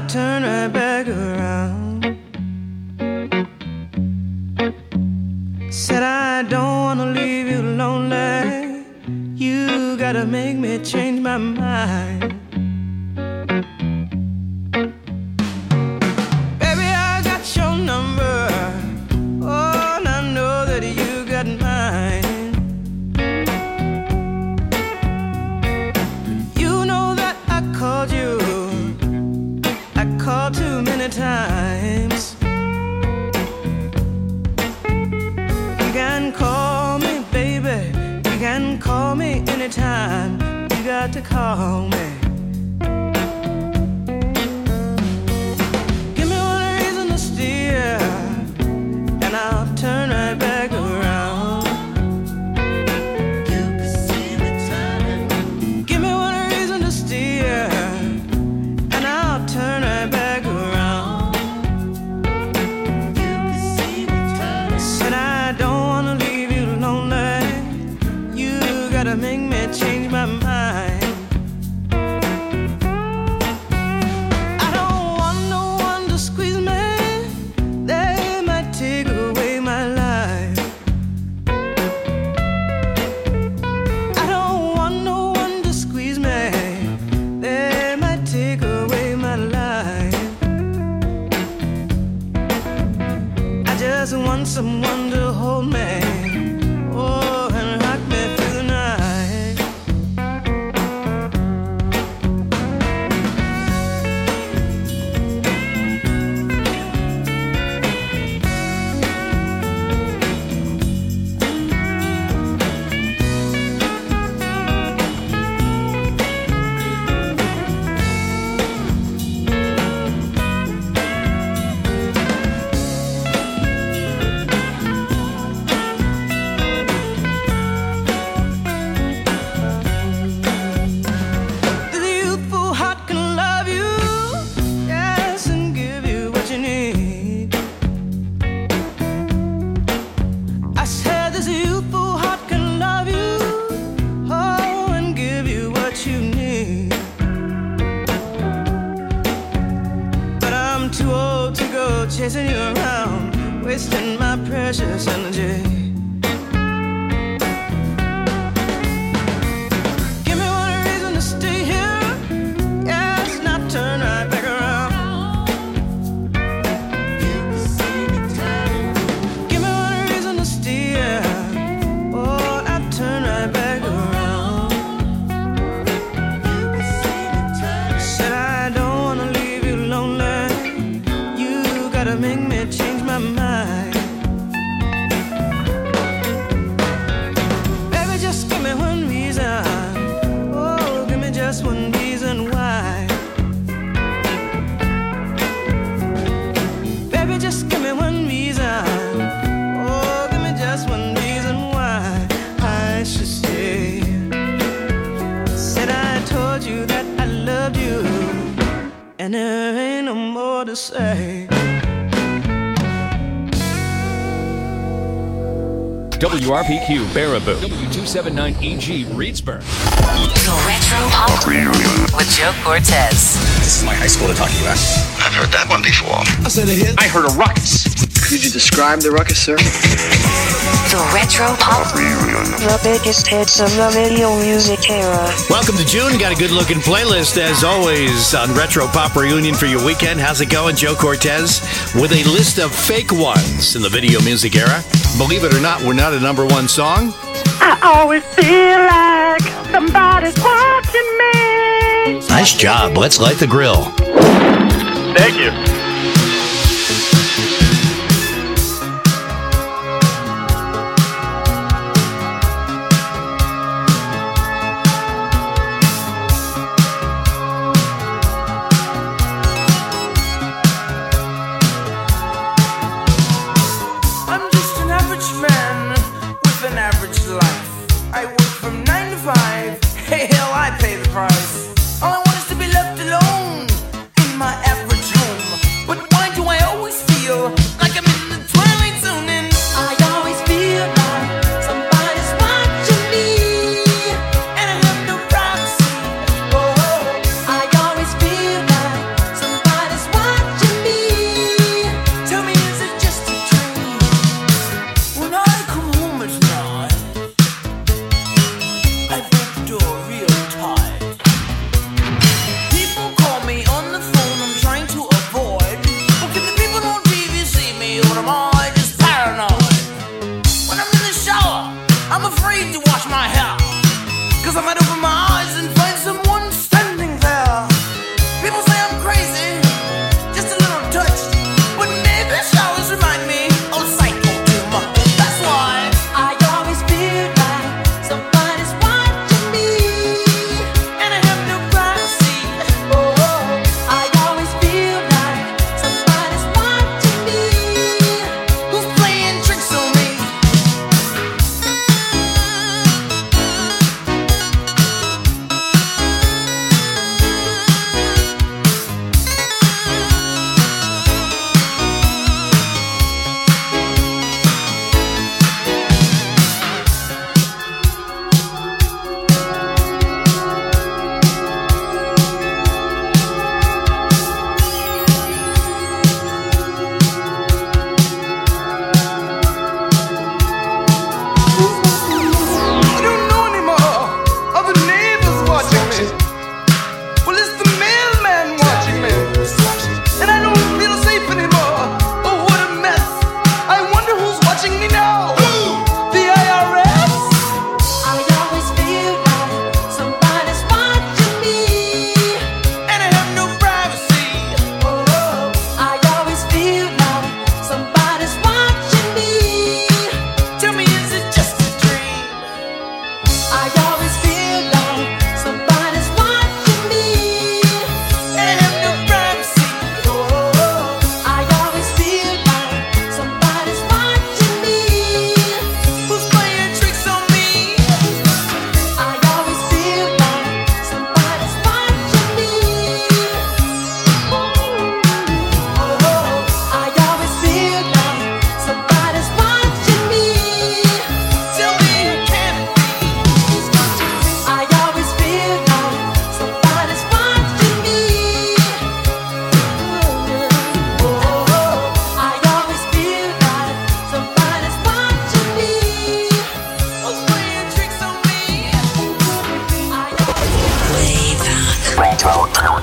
I'll turn right back around. Said I don't wanna leave you lonely. You gotta make me change my mind. Baby, I got your number. Oh, and I know that you got mine. You know that I called you. I called too many times. You can call me, baby. You can call me anytime. You got to call me. Give me one reason to steer, and I'll turn right back around. You can see me turning. Give me one reason to steer, and I'll turn right back around. You can see me turning. Said I don't wanna leave you lonely. You gotta make me change my mind. I don't want no one to squeeze me. They might take away my life. I don't want no one to squeeze me. They might take away my life. I just want someone to hold me. Oh, and rock me through the night. The youthful heart can love you, yes, and give you what you need. I said this youthful heart can love you, oh, and give you what you need. But I'm too old to go chasing you around, wasting my precious energy. Give me one reason to stay here, yes, not turn right back around. You can see me turning. Give me one reason to stay here, oh, not turn right back around. You can see me turning. Said I don't wanna leave you lonely. You gotta make me change my mind. Baby, just give me one reason. Oh, give me just one reason why. Baby, just give me one reason. Oh, give me just one reason why I should stay. Said I told you that I loved you, and there ain't no more to say. WRPQ Baraboo, W279EG Reedsburg. The Retro Pop Reunion with Joe Cortez. This is my high school to talk to you at. I've heard that one before. I said a hit. I heard a ruckus. Could you describe the ruckus, sir? The Retro Pop Reunion. The biggest hits of the video music era. Welcome to June. Got a good looking playlist as always on Retro Pop Reunion for your weekend. How's it going? Joe Cortez with a list of fake ones in the video music era. Believe it or not, we're not a number one song. I always feel like somebody's watching me. Nice job. Let's light the grill. Thank you. I'm just an average man with an average life. I work from 9 to 5. Hey, hell, I pay the price. All I want is to be left alone in my average home.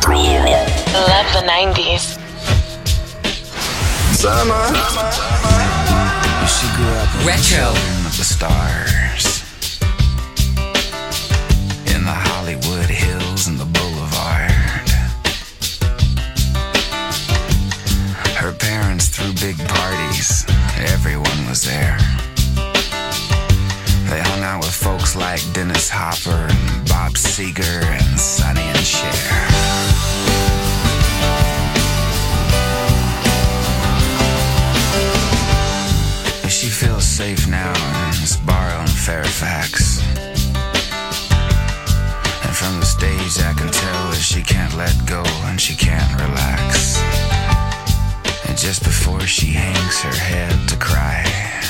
Reunion. Love the 90s. Summer. She grew up in Retro. the children of the stars, in the Hollywood Hills and the Boulevard. Her parents threw big parties. Everyone was there. They hung out with folks like Dennis Hopper and Bob Seger and Sonny and Cher. She feels safe now in this bar on Fairfax. And from the stage I can tell that she can't let go and she can't relax. And just before she hangs her head to cry,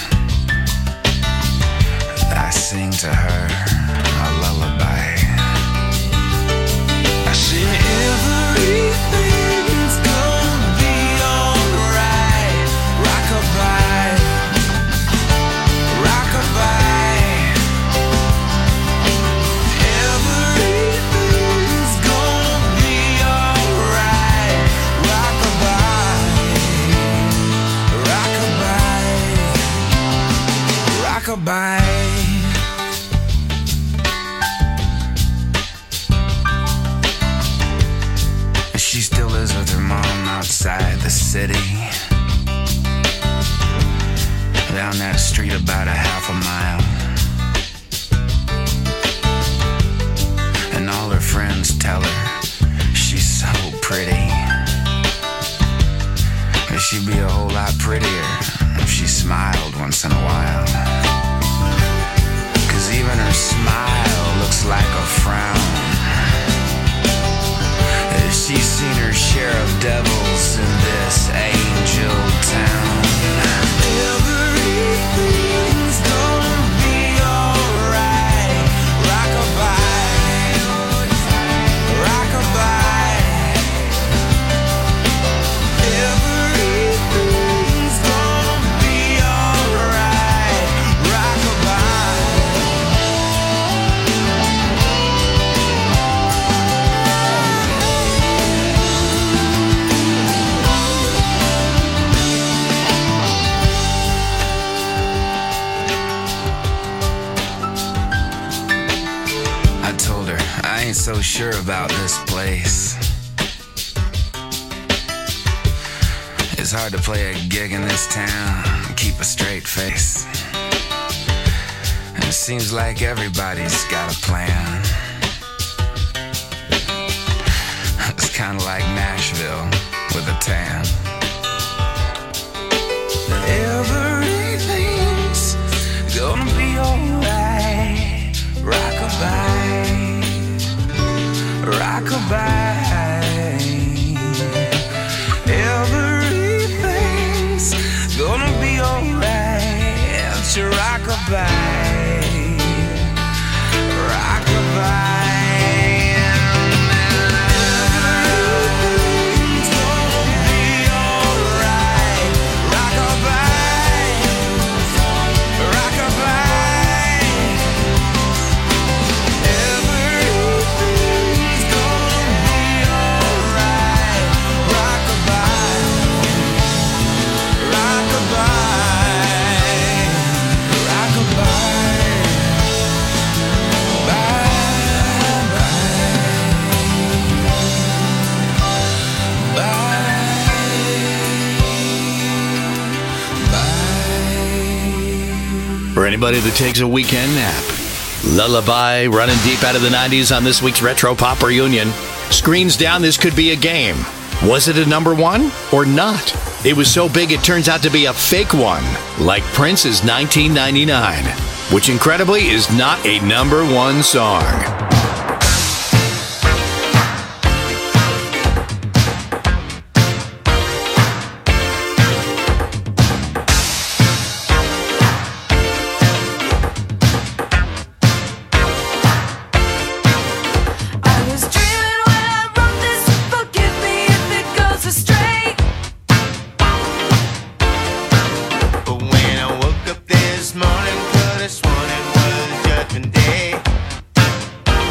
I sing to her a lullaby. I sing everything's gonna be alright. Rockabye, rockabye. Everything's gonna be alright. Rockabye, rockabye, rockabye. She still lives with her mom outside the city, down that street about a half a mile. And all her friends tell her she's so pretty, but she'd be a whole lot prettier if she smiled once in a while. 'Cause even her smile looks like a frown. She's seen her share of devils in this angel town. Everything's gonna be alright. Rockabye, rockabye. Everything's gonna be alright. Rockabye. I told her I ain't so sure about this place. It's hard to play a gig in this town and keep a straight face. And it seems like everybody's got a plan. It's kinda like Nashville with a tan. Everything's gonna be alright. Rockabye, rockabye. Everything's gonna be alright. To rockabye, rockabye. Everything's gonna be alright. Rockabye, rockabye. Everything's gonna be alright. Rockabye, rockabye, rockabye. For anybody that takes a weekend nap, Lullaby running deep out of the 90s on this week's Retro Pop Reunion. Screens down, this could be a game. Was it a number one or not? It was so big it turns out to be a fake one, like Prince's 1999, which incredibly is not a number one song. I was dreaming when I wrote this. Forgive me if it goes astray. But when I woke up this morning, could have sworn it was Judgment Day.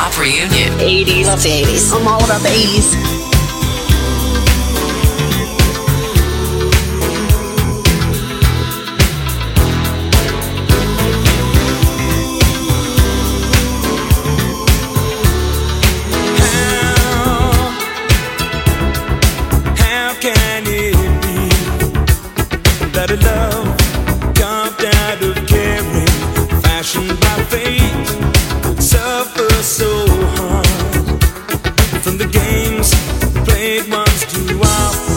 Pop Reunion. 80s. Love the 80s. I'm all about the 80s. How can it be that a love carved out of caring, fashioned by fate, suffers so hard from the games played once too often?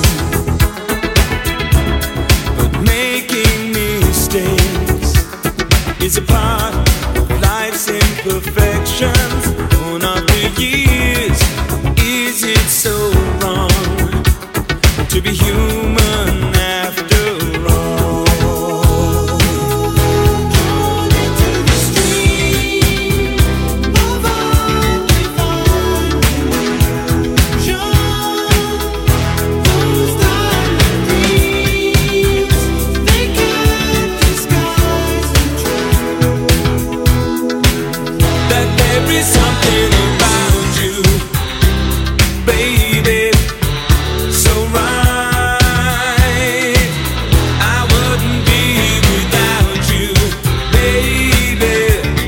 But making mistakes is a part of life's imperfections. Born of the years, is it so wrong to be human after all? Drawn into the stream of undefined illusion, those diamond dreams, they can't disguise the truth that there is something about you, baby, so right. I wouldn't be without you, baby,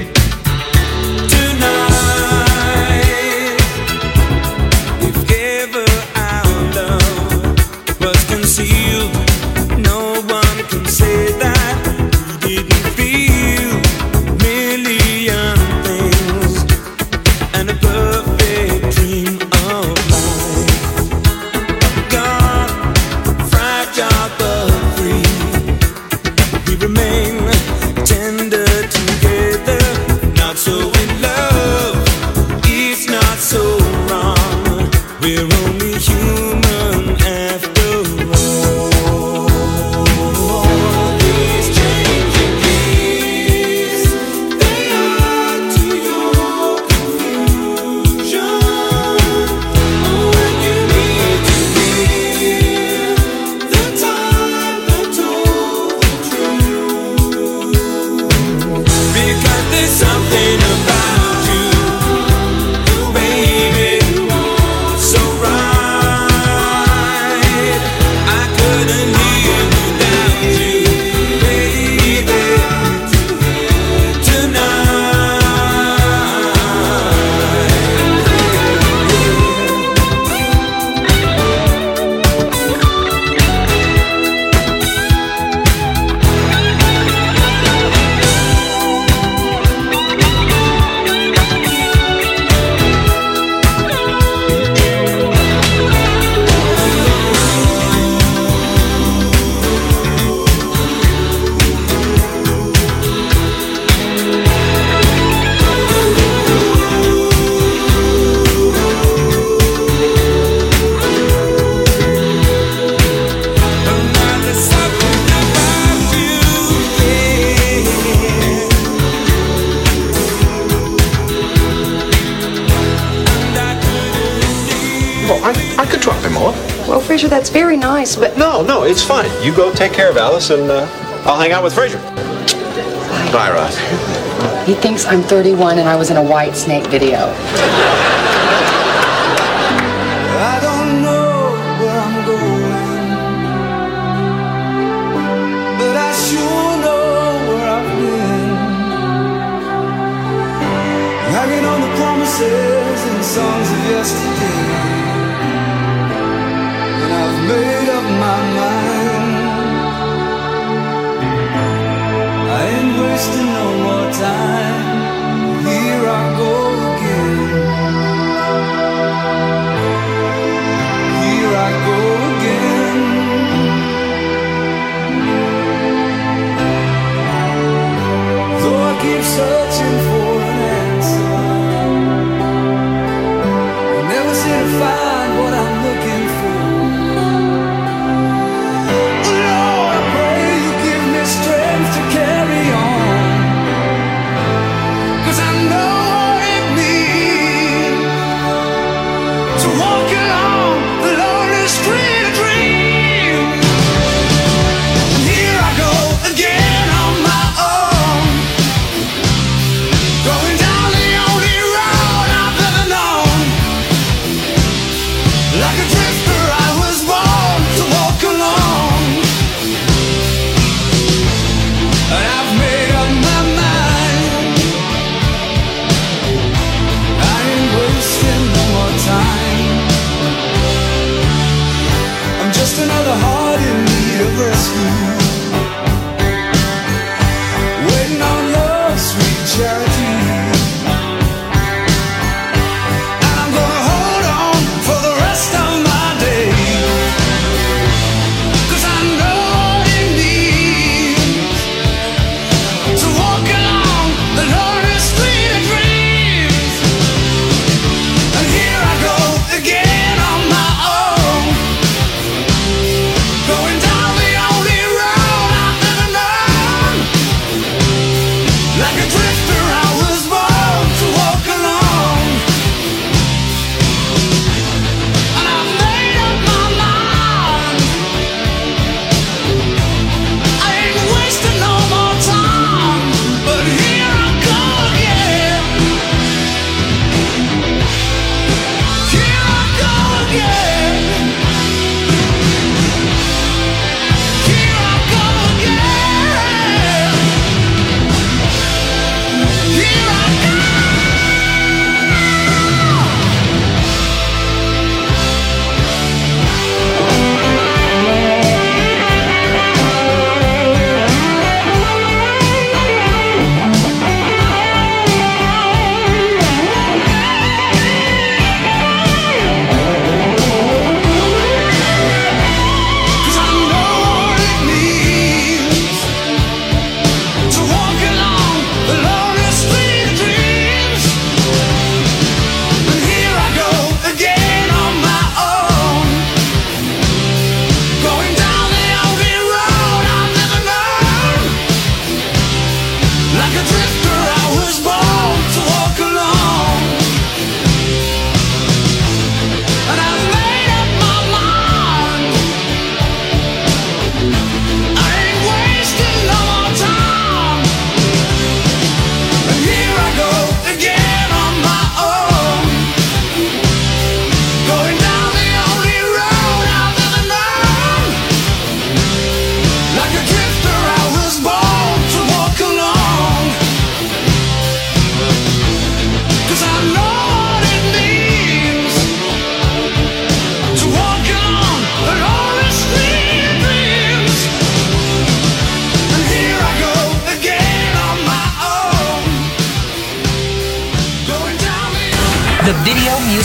tonight. If ever our love was concealed, no one can say that we didn't feel a million things and a perfect dream of life. Gone, fragile but free, we remain tender together. Not so in love, it's not so wrong. We're only human after all. These changing keys, they add to your confusion. Oh, when you need to hear the time that told the truth, because there's something about you, baby, so right. I couldn't live without you, baby, there's something about you, Well, I could drop him off. Well, Fraser, that's very nice, but No, it's fine. You go take care of Alice, and I'll hang out with Fraser. Bye, Ross. he thinks I'm 31 and I was in a White Snake video. I don't know where I'm going, but I sure know where I've been. Hanging on the promises and songs of yesterday, and I've made up my mind. I ain't wasting no more time. Here I go again.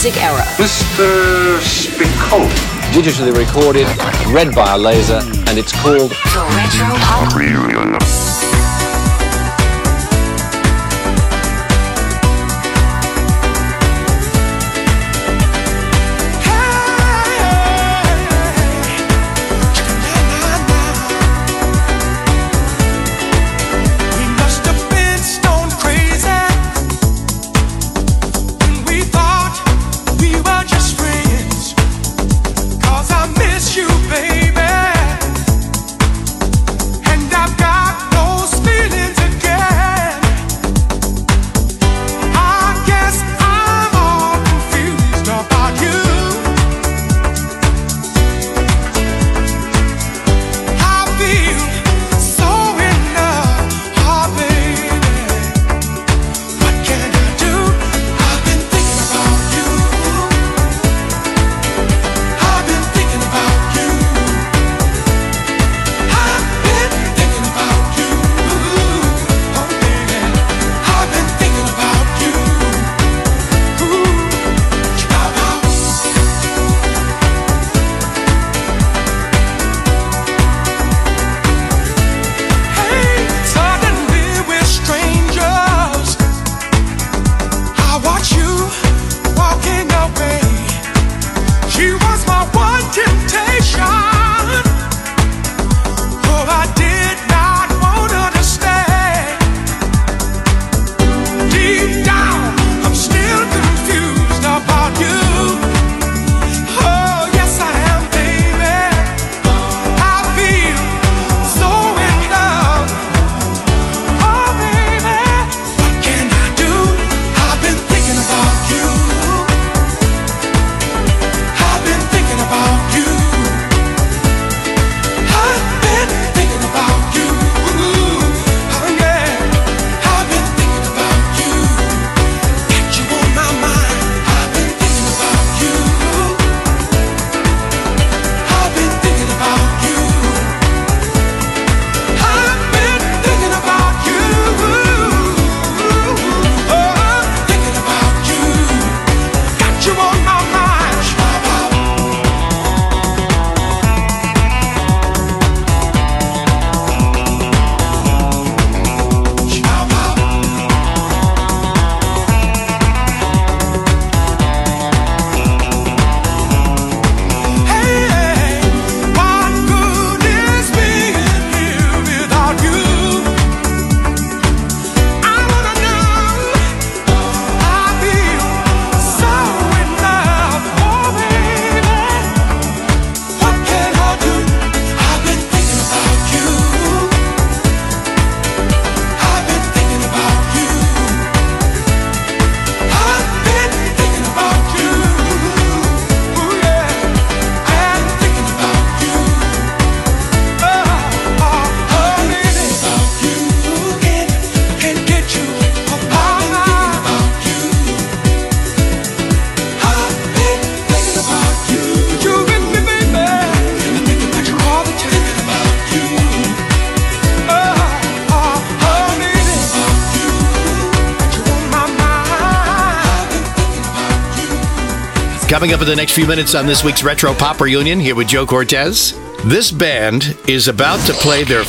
Music Era. Mr. Spicoli. Digitally recorded, read by a laser, and it's called The Retro Pop Reunion. Coming up in the next few minutes on this week's Retro Pop Reunion here with Joe Cortez. This band is about to play their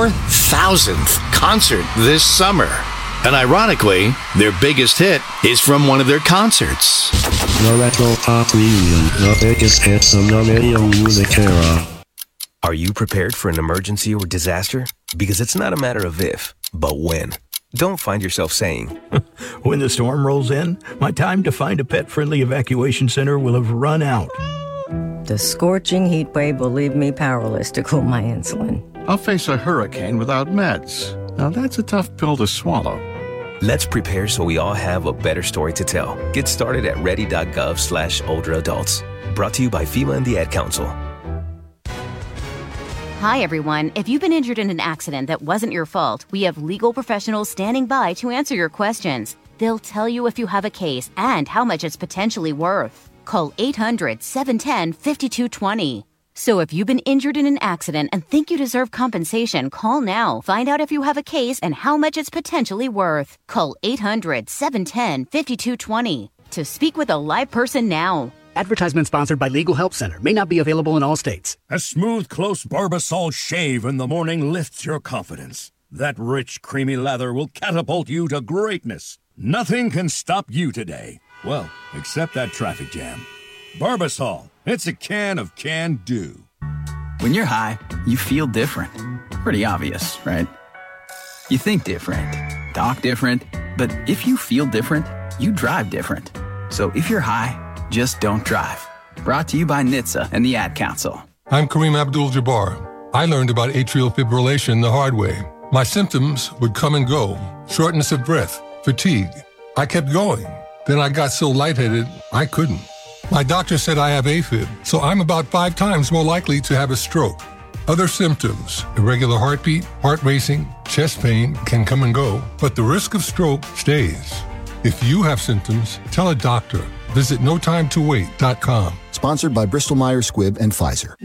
4,000th concert this summer. And ironically, their biggest hit is from one of their concerts. The Retro Pop Reunion, the biggest hits of the radio music era. Are you prepared for an emergency or disaster? Because it's not a matter of if, but when. Don't find yourself saying, when the storm rolls in, my time to find a pet-friendly evacuation center will have run out. The scorching heat wave will leave me powerless to cool my insulin. I'll face a hurricane without meds. Now that's a tough pill to swallow. Let's prepare so we all have a better story to tell. Get started at ready.gov/older-adults. Brought to you by FEMA and the Ad Council. Hi, everyone. If you've been injured in an accident that wasn't your fault, we have legal professionals standing by to answer your questions. They'll tell you if you have a case and how much it's potentially worth. Call 800-710-5220. So if you've been injured in an accident and think you deserve compensation, call now. Find out if you have a case and how much it's potentially worth. Call 800-710-5220. to speak with a live person now. Advertisement sponsored by Legal Help Center. May not be available in all states. A smooth, close Barbasol shave in the morning lifts your confidence. That rich, creamy lather will catapult you to greatness. Nothing can stop you today. Well, except that traffic jam. Barbasol. It's a can of can-do. When you're high, you feel different. Pretty obvious, right? You think different, talk different, but if you feel different, you drive different. So if you're high, just don't drive. Brought to you by NHTSA and the Ad Council. I'm Kareem Abdul-Jabbar. I learned about atrial fibrillation the hard way. My symptoms would come and go. Shortness of breath, fatigue. I kept going. Then I got so lightheaded, I couldn't. My doctor said I have AFib, so I'm about 5 times more likely to have a stroke. Other symptoms, irregular heartbeat, heart racing, chest pain can come and go, but the risk of stroke stays. If you have symptoms, tell a doctor. Visit notimetowait.com. Sponsored by Bristol Myers Squibb and Pfizer.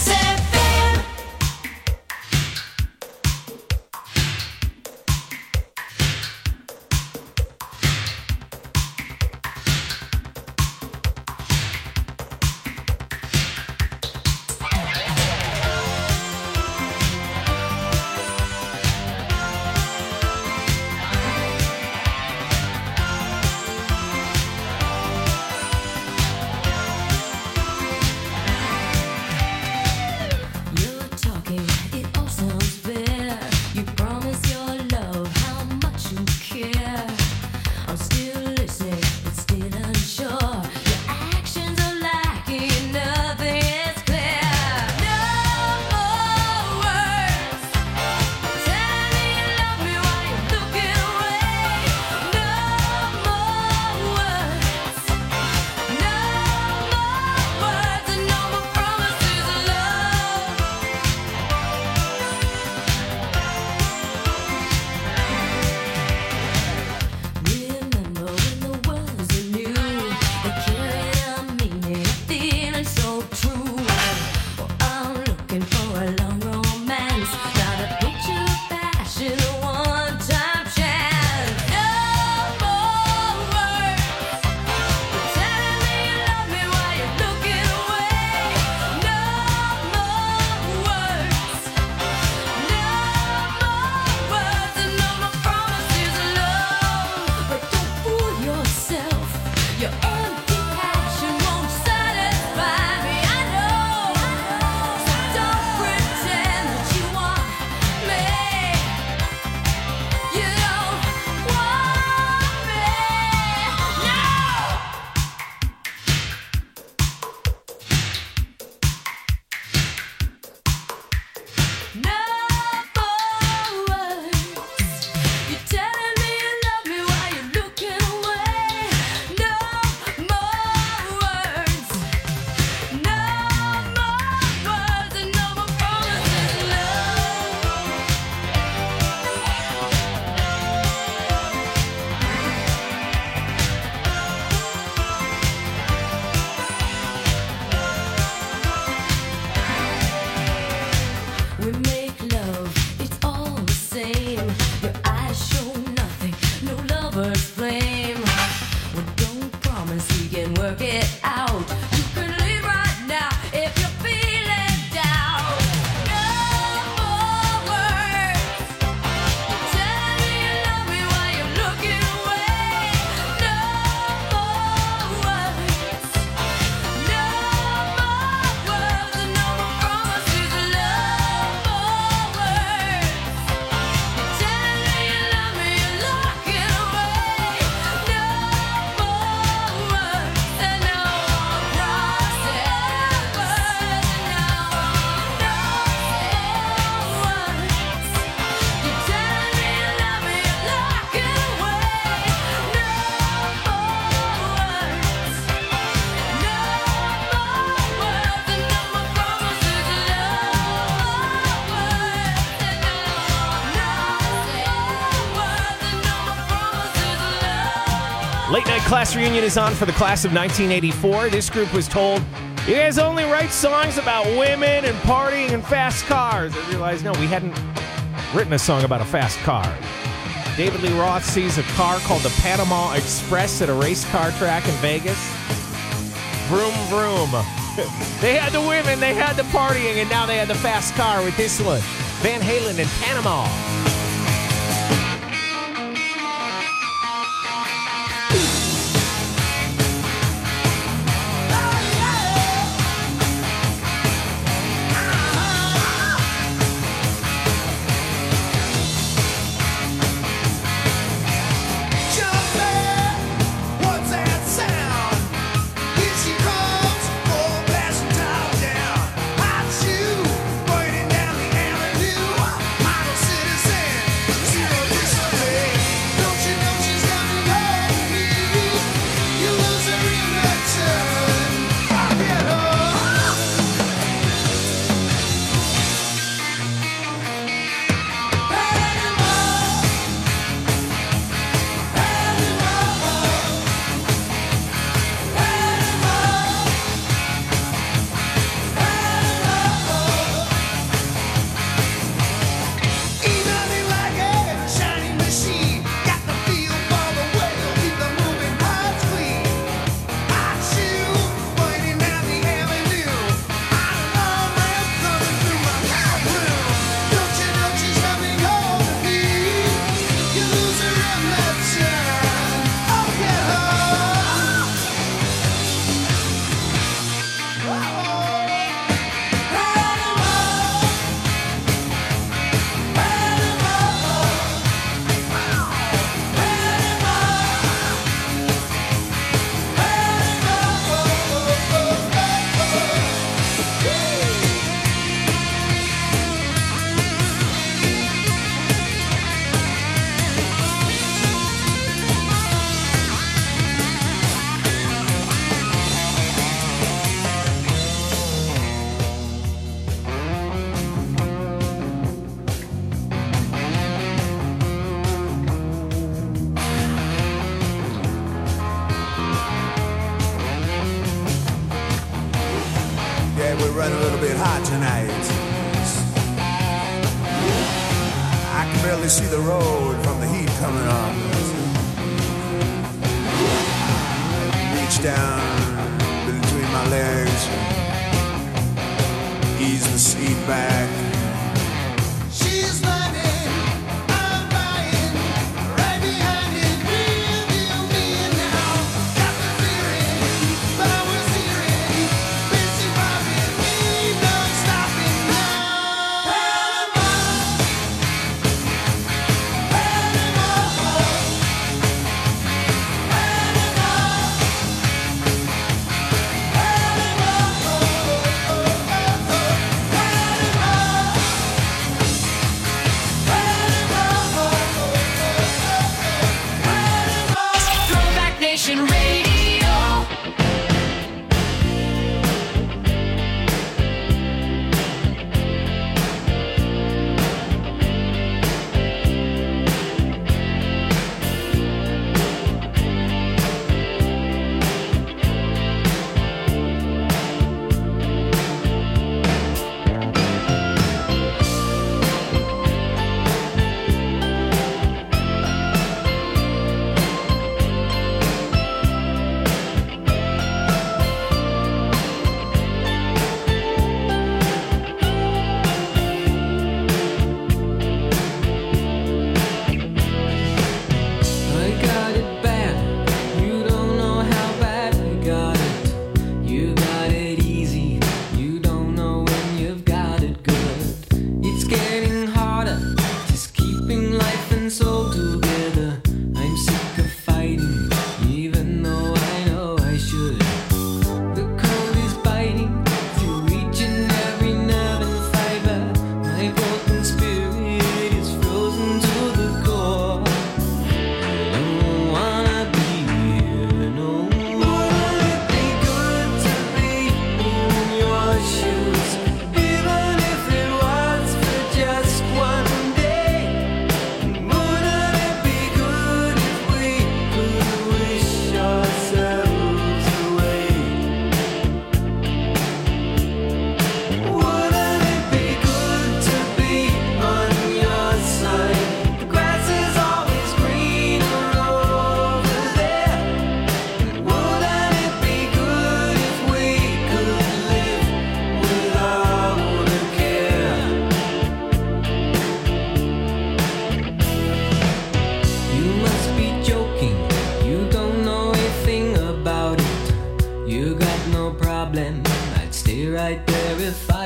Late Night Class Reunion is on for the class of 1984. This group was told, you guys only write songs about women and partying and fast cars. I realized, no, we hadn't written a song about a fast car. David Lee Roth sees a car called the Panama Express at a race car track in Vegas. Vroom, vroom. They had the women, they had the partying, and now they had the fast car with this one. Van Halen in Panama. We're running a little bit hot tonight. I can barely see the road from the heat coming on. Reach down between my legs, ease the seat back. She's running, I'm buying, right behind it, real me now. Got the feeling, but I was hearing, busy robbing me, no stopping now. Panama,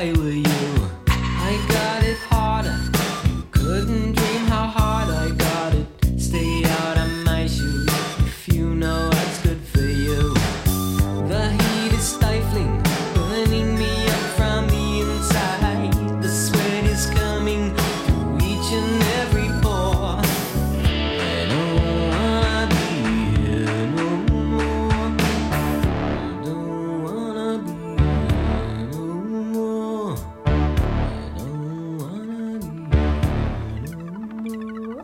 I were you. I got it harder. Couldn't dream how hard I got it. Stay out of my shoes if you know what's good for you. The heat is stifling, burning me up from the inside. The sweat is coming through each and every pore. I don't wanna be here no more. I don't wanna be here no more. I don't wanna be here no more.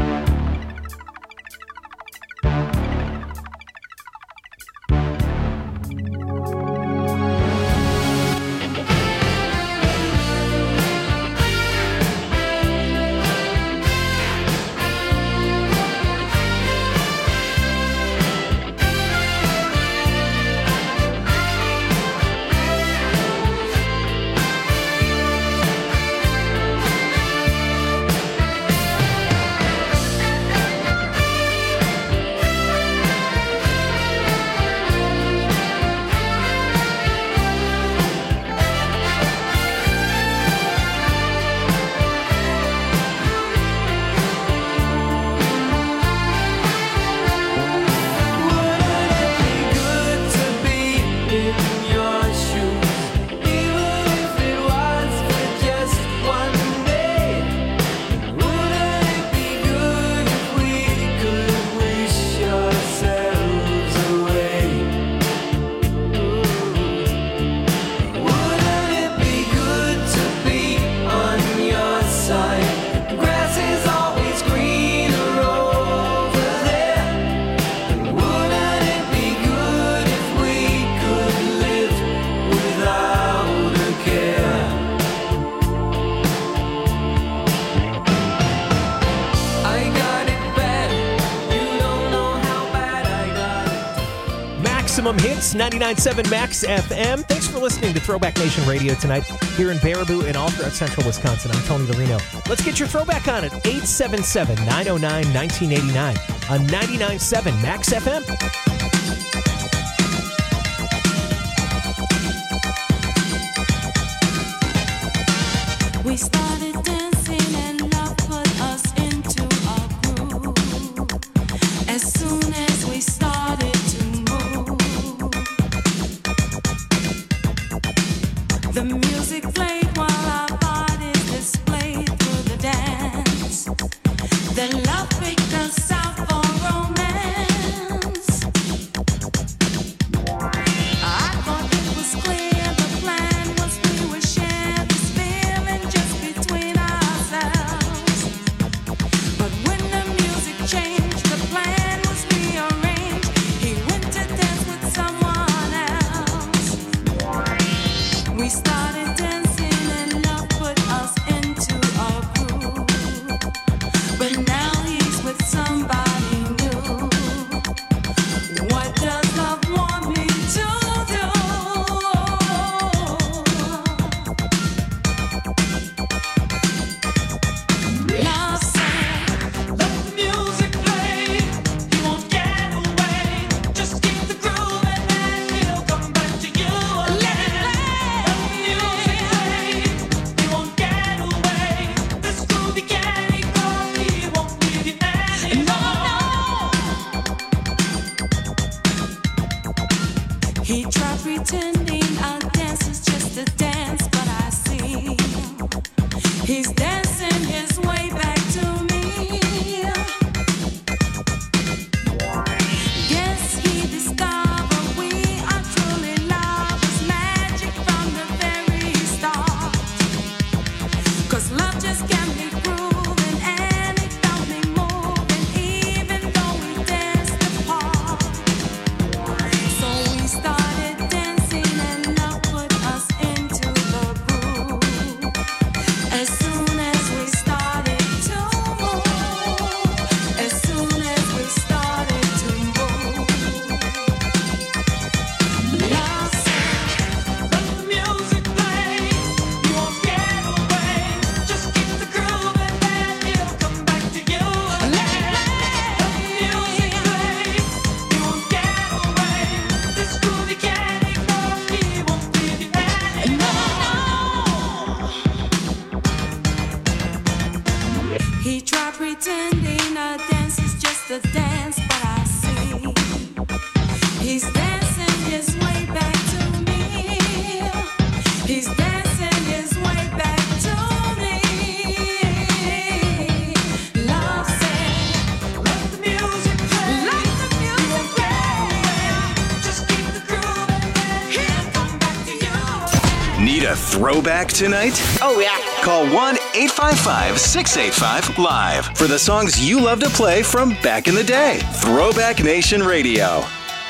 Maximum Hits, 99.7 Max FM. Thanks for listening to Throwback Nation Radio tonight here in Baraboo and all throughout central Wisconsin. I'm Tony Dorino. Let's get your throwback on at 877-909-1989 on 99.7 Max FM. We started dancing and love put us into a groove. As soon as we started to move, the music played while our bodies displayed through the dance. Then love picked us out for romance. I thought it was clear the plan was we would share this feeling just between pretending a dance is just a dance, but I see he's dancing his way back to me. He's dancing his way back to me. Love said, let the music play. Let the music play. Just keep the groove and he'll come back to you. Need a throwback tonight? Oh, yeah. Call 1-855-685-LIVE for the songs you love to play from back in the day. Throwback Nation Radio.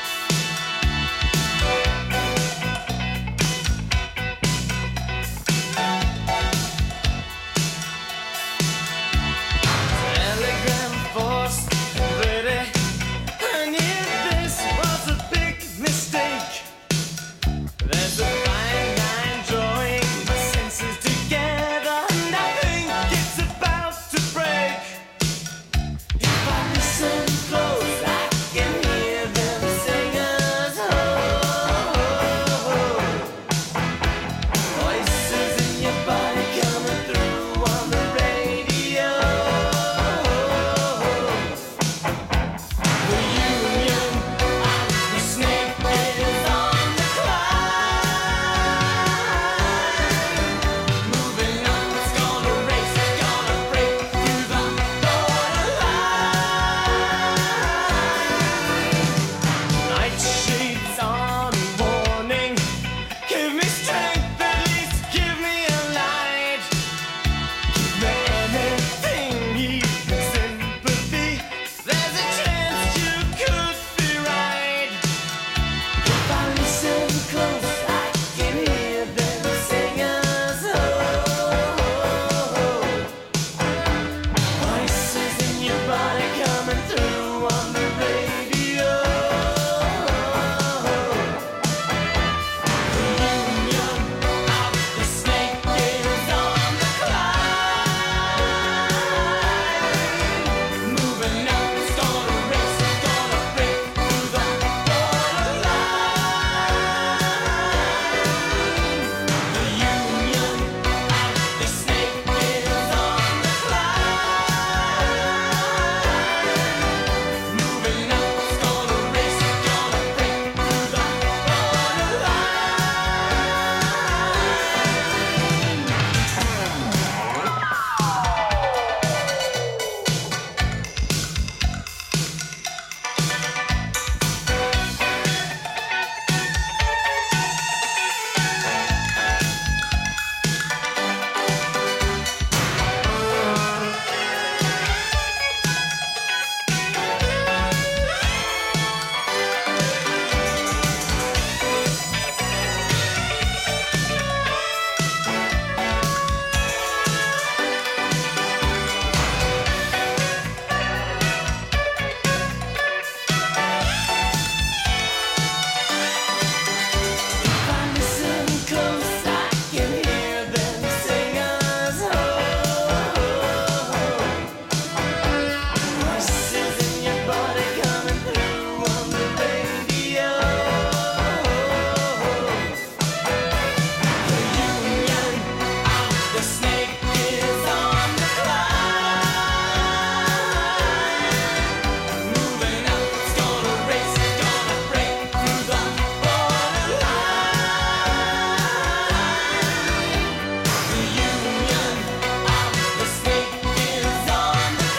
Telegram force ready. And if this was a big mistake, there's a fine line drawing my senses together, and I think it's about to break. If I listen close, I can hear them sing us voices in your body coming through on the radio. The union of the snake is on the climb. Moving on, it's gonna race, it's gonna break through the borderline. Night shades on warning. Give me strength, at least give me a light. Give me anything, even sympathy. There's a chance you could be right. If I listen close, I can hear them sing us voices in your body coming through on the radio. The union of the snake is on the climb. Moving up, it's gonna race, it's gonna break through the borderline. The union of the snake is on the climb. Moving up, it's gonna race, it's gonna break through the If I listen close, I can hear them sing us voices in your body coming through on the radio. The union of the snake is on the climb. Moving up, it's gonna race, it's gonna break through the borderline. The union of the snake is on the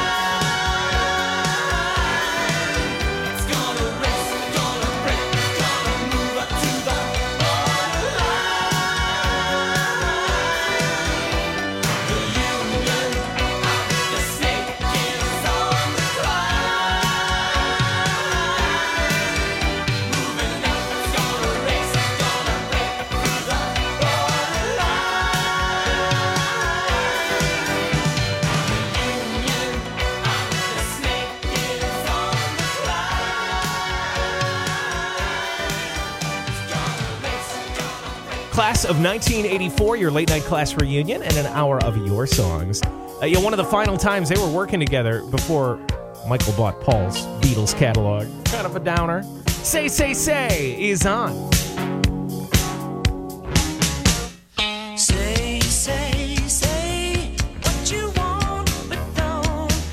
climb. It's gonna race, it's gonna break, it's gonna move up to the borderline. The union of the snake is on the climb. Moving up, it's gonna race, it's gonna break through the Class of 1984, your late night class reunion, and an hour of your songs. One of the final times they were working together before Michael bought Paul's Beatles catalog. Kind of a downer. Say is on. Say what you want, but don't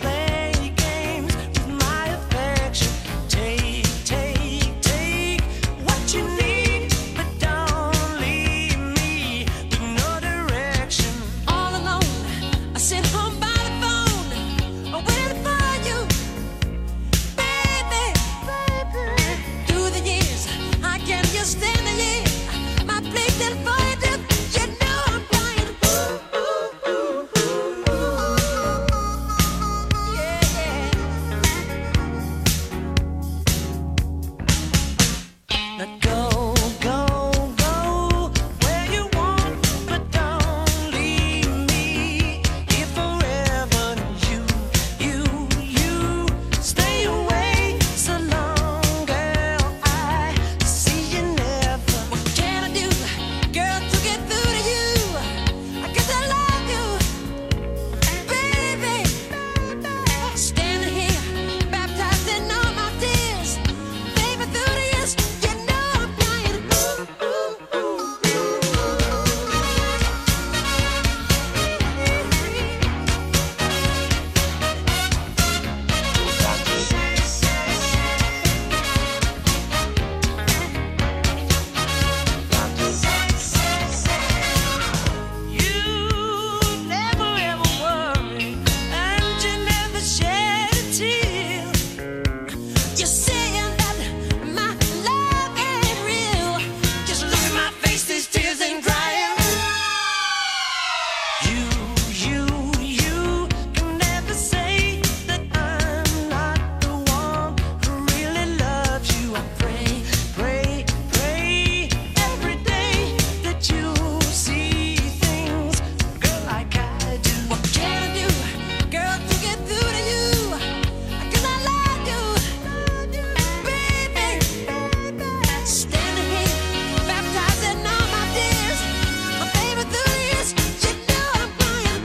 You can never say that I'm not the one who really loves you. I pray, pray, pray every day that you see things, girl, like I do. What can I do, girl, to get through to you? 'Cause I love you, baby. Standing here, baptizing all my tears, my baby through the years, you know I'm crying.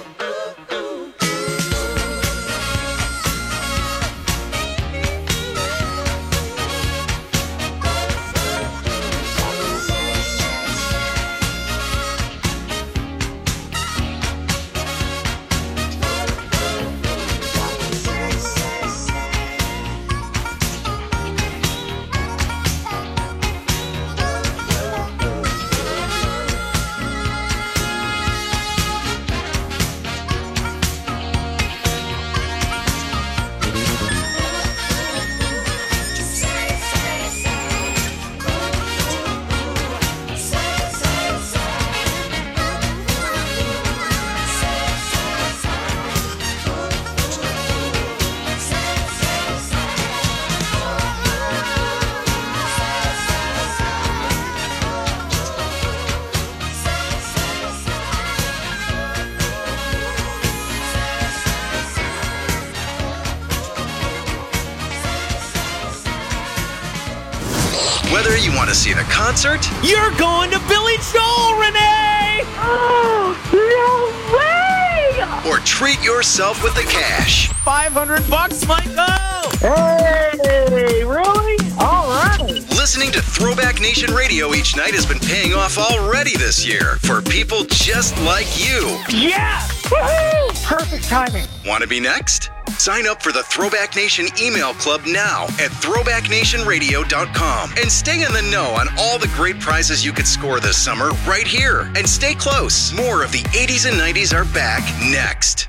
Whether you want to see the concert, You're going to Billy Joel, Renee! Oh, no way! or treat yourself with the cash, $500, Michael! Hey, really? All right. listening to Throwback Nation Radio each night has been paying off already this year for people just like you. Yeah! Woohoo! Perfect timing. Want to be next? Sign up for the Throwback Nation email club now at throwbacknationradio.com and stay in the know on all the great prizes you could score this summer right here. And stay close. More of the 80s and 90s are back next.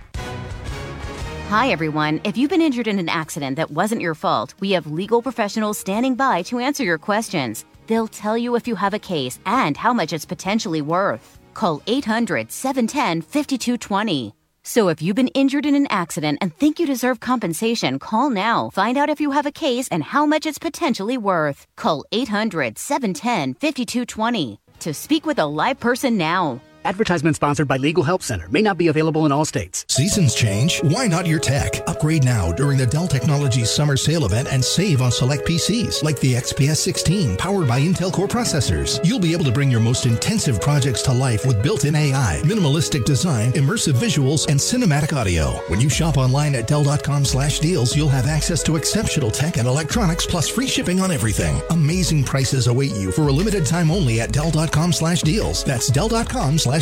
Hi, everyone. If you've been injured in an accident that wasn't your fault, we have legal professionals standing by to answer your questions. They'll tell you if you have a case and how much it's potentially worth. Call 800-710-5220. So if you've been injured in an accident and think you deserve compensation, call now. Find out if you have a case and how much it's potentially worth. Call 800-710-5220 to speak with a live person now. Advertisement sponsored by Legal Help Center. May not be available in all states. Seasons change. Why not your tech? Upgrade now during the Dell Technologies Summer Sale event and save on select PCs like the XPS 16 powered by Intel Core processors. You'll be able to bring your most intensive projects to life with built-in AI, minimalistic design, immersive visuals, and cinematic audio. When you shop online at Dell.com/deals, you'll have access to exceptional tech and electronics plus free shipping on everything. Amazing prices await you for a limited time only at Dell.com/deals. That's Dell.com/deals.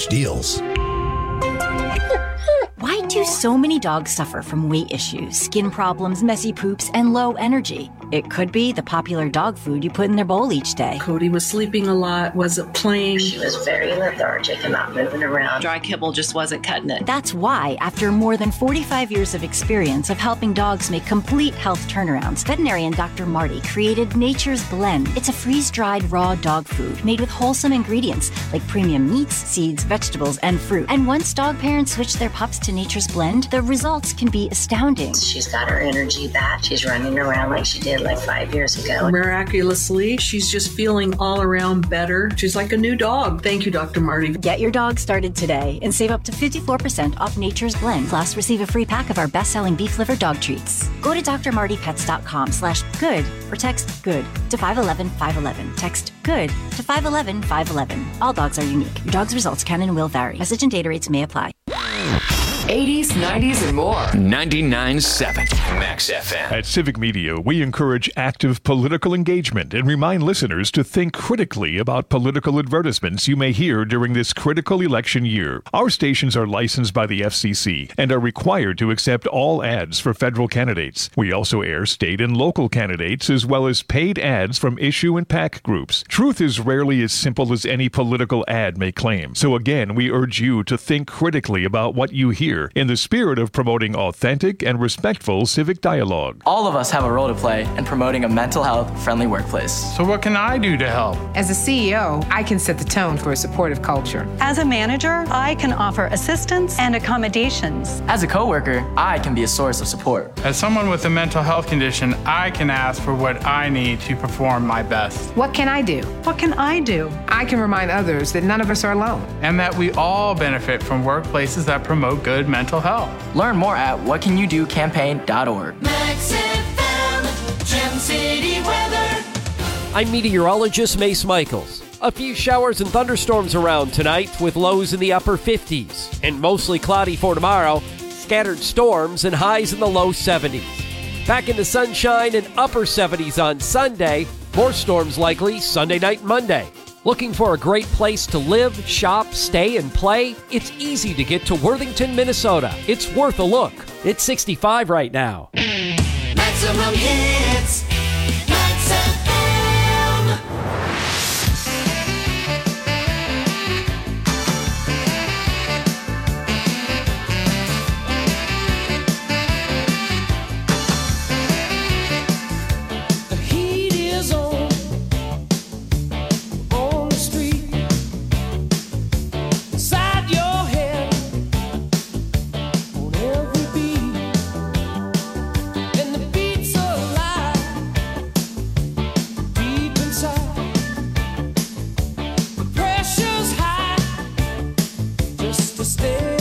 Why do so many dogs suffer from weight issues, skin problems, messy poops, and low energy? It could be the popular dog food you put in their bowl each day. Cody was sleeping a lot, wasn't playing. She was very lethargic and not moving around. Dry kibble just wasn't cutting it. That's why, after more than 45 years of experience of helping dogs make complete health turnarounds, veterinarian Dr. Marty created Nature's Blend. It's a freeze-dried raw dog food made with wholesome ingredients like premium meats, seeds, vegetables, and fruit. And once dog parents switch their pups to Nature's Blend, the results can be astounding. She's got her energy back. She's running around like she did like 5 years ago. Miraculously, she's just feeling all around better. She's like a new dog. Thank you, Dr. Marty. Get your dog started today and save up to 54% off Nature's Blend. Plus, receive a free pack of our best-selling beef liver dog treats. Go to drmartypets.com/good or text GOOD to 511-511. Text GOOD to 511-511. All dogs are unique. Your dog's results can and will vary. Message and data rates may apply. 80s, 90s, and more. 99.7 Max FM. At Civic Media, we encourage active political engagement and remind listeners to think critically about political advertisements you may hear during this critical election year. Our stations are licensed by the FCC and are required to accept all ads for federal candidates. We also air state and local candidates as well as paid ads from issue and PAC groups. Truth is rarely as simple as any political ad may claim. So again, we urge you to think critically about what you hear year in the spirit of promoting authentic and respectful civic dialogue. All of us have a role to play in promoting a mental health friendly workplace. So what can I do to help? As a CEO, I can set the tone for a supportive culture. As a manager, I can offer assistance and accommodations. As a coworker, I can be a source of support. As someone with a mental health condition, I can ask for what I need to perform my best. What can I do? What can I do? I can remind others that none of us are alone. And that we all benefit from workplaces that promote good mental health. Learn more at whatcanyoudocampaign.org. Max FM, Gem City weather. I'm meteorologist Mace Michaels. A few showers and thunderstorms around tonight with lows in the upper 50s and mostly cloudy for tomorrow, scattered storms and highs in the low 70s. Back into sunshine and upper 70s on Sunday, more storms likely Sunday night and Monday. Looking for a great place to live, shop, stay, and play? It's easy to get to Worthington, Minnesota. It's worth a look. It's 65 right now. Maximum hits. Max FM. The heat is on the street. Inside your head, on every beat, and the beats alive deep inside. The pressure's high, just to stay.